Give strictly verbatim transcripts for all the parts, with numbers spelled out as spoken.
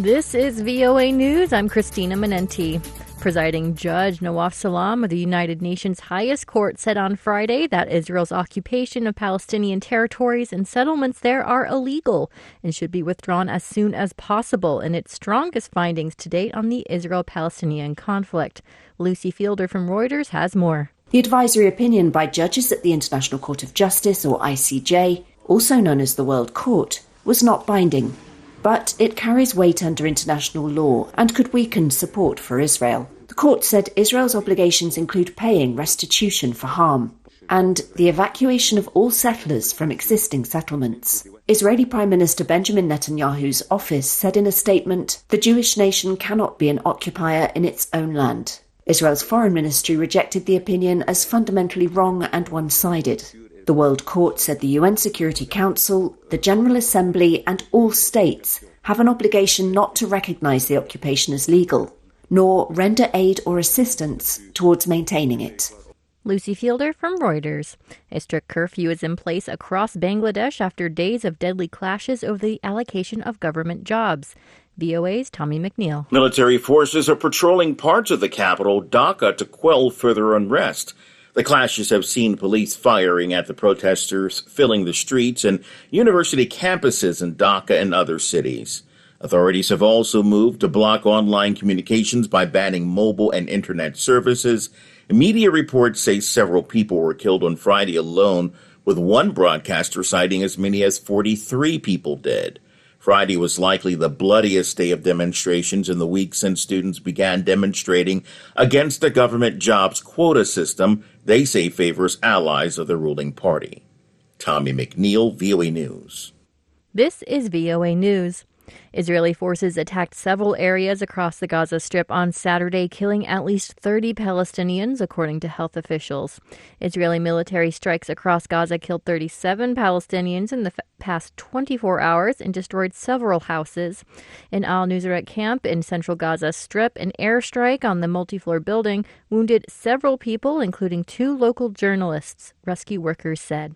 This is V O A News. I'm Christina Menenti. Presiding Judge Nawaf Salam of the United Nations highest court said on Friday that Israel's occupation of Palestinian territories and settlements there are illegal and should be withdrawn as soon as possible in its strongest findings to date on the Israel-Palestinian conflict. Lucy Fielder from Reuters has more. The advisory opinion by judges at the International Court of Justice, or I C J, also known as the World Court, was not binding. But it carries weight under international law and could weaken support for Israel. The court said Israel's obligations include paying restitution for harm and the evacuation of all settlers from existing settlements. Israeli Prime Minister Benjamin Netanyahu's office said in a statement, the Jewish nation cannot be an occupier in its own land. Israel's foreign ministry rejected the opinion as fundamentally wrong and one-sided. The World Court said the U N Security Council, the General Assembly and all states have an obligation not to recognise the occupation as legal, nor render aid or assistance towards maintaining it. Lucy Fielder from Reuters. A strict curfew is in place across Bangladesh after days of deadly clashes over the allocation of government jobs. V O A's Tommy McNeil. Military forces are patrolling parts of the capital, Dhaka, to quell further unrest. The clashes have seen police firing at the protesters, filling the streets and university campuses in Dhaka and other cities. Authorities have also moved to block online communications by banning mobile and internet services. Media reports say several people were killed on Friday alone, with one broadcaster citing as many as forty-three people dead. Friday was likely the bloodiest day of demonstrations in the week since students began demonstrating against the government jobs quota system they say favors allies of the ruling party. Tommy McNeil, V O A News. This is V O A News. Israeli forces attacked several areas across the Gaza Strip on Saturday, killing at least thirty Palestinians, according to health officials. Israeli military strikes across Gaza killed thirty-seven Palestinians in the f- past twenty-four hours and destroyed several houses. In Al-Nusrat camp in central Gaza Strip, an airstrike on the multi-floor building wounded several people, including two local journalists, rescue workers said.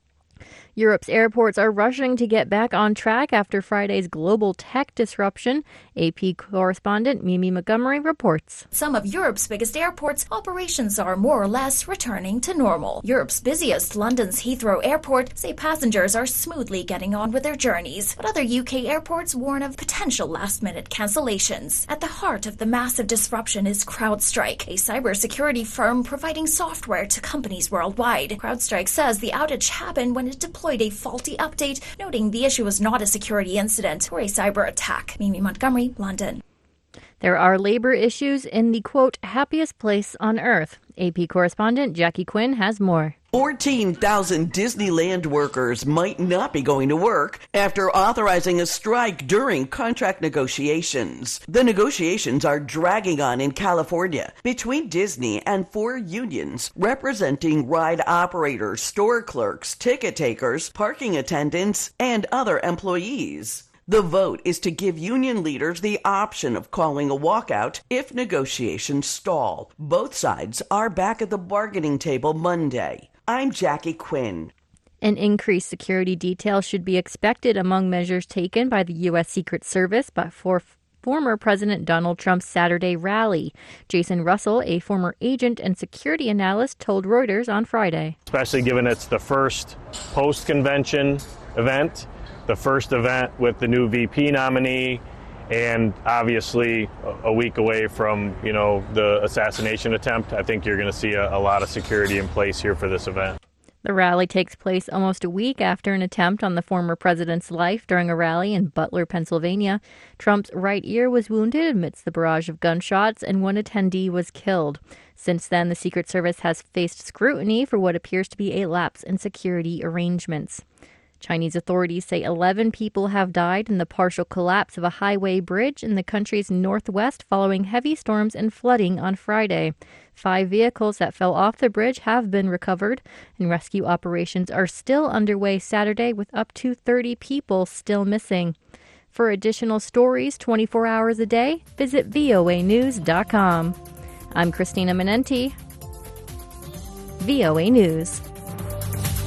Europe's airports are rushing to get back on track after Friday's global tech disruption. A P correspondent Mimi Montgomery reports. Some of Europe's biggest airports' operations are more or less returning to normal. Europe's busiest, London's Heathrow Airport, say passengers are smoothly getting on with their journeys. But other U K airports warn of potential last-minute cancellations. At the heart of the massive disruption is CrowdStrike, a cybersecurity firm providing software to companies worldwide. CrowdStrike says the outage happened when it deployed a faulty update, noting the issue was not a security incident or a cyber attack. Mimi Montgomery, London. There are labor issues in the, quote, happiest place on earth. A P correspondent Jackie Quinn has more. fourteen thousand Disneyland workers might not be going to work after authorizing a strike during contract negotiations. The negotiations are dragging on in California between Disney and four unions representing ride operators, store clerks, ticket takers, parking attendants, and other employees. The vote is to give union leaders the option of calling a walkout if negotiations stall. Both sides are back at the bargaining table Monday. I'm Jackie Quinn. An increased security detail should be expected among measures taken by the U S Secret Service but for former President Donald Trump's Saturday rally. Jason Russell, a former agent and security analyst, told Reuters on Friday. Especially given it's the first post-convention event, the first event with the new V P nominee, and obviously a week away from, you know, the assassination attempt. I think you're going to see a, a lot of security in place here for this event. The rally takes place almost a week after an attempt on the former president's life during a rally in Butler, Pennsylvania. Trump's right ear was wounded amidst the barrage of gunshots, and one attendee was killed. Since then, the Secret Service has faced scrutiny for what appears to be a lapse in security arrangements. Chinese authorities say eleven people have died in the partial collapse of a highway bridge in the country's northwest following heavy storms and flooding on Friday. Five vehicles that fell off the bridge have been recovered, and rescue operations are still underway Saturday with up to thirty people still missing. For additional stories twenty-four hours a day, visit V O A news dot com. I'm Christina Menenti, V O A News.